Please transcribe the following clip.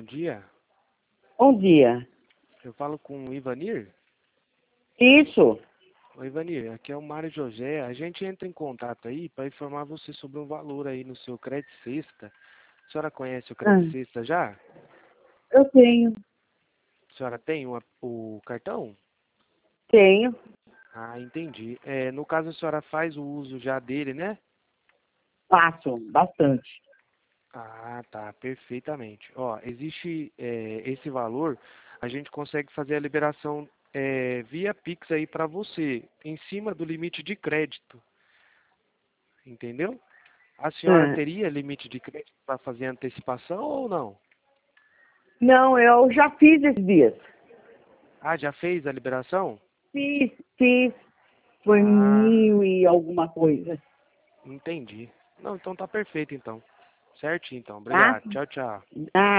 dia. Bom dia. Eu falo com o Ivanir. Isso. Oi, Ivanir, aqui é o Mário José. A gente entra em contato aí para informar você sobre um valor aí no seu Crédito Sexta. A senhora conhece o Ah, Crédito Sexta já? eu tenho. A senhora tem o cartão? Tenho. Ah, entendi. No caso, a senhora faz o uso já dele, né? Faço bastante. Ah, tá, perfeitamente. Ó, existe esse valor, a gente consegue fazer a liberação via Pix aí para você, em cima do limite de crédito, entendeu? A senhora Ah, teria limite de crédito para fazer antecipação ou não? não, eu já fiz esses dias. Ah, já fez a liberação? Fiz. Foi Ah, 1.000 e alguma coisa. entendi. Não, então tá perfeito então. Certinho então. Tá? Obrigado. Tchau, tchau. Ah,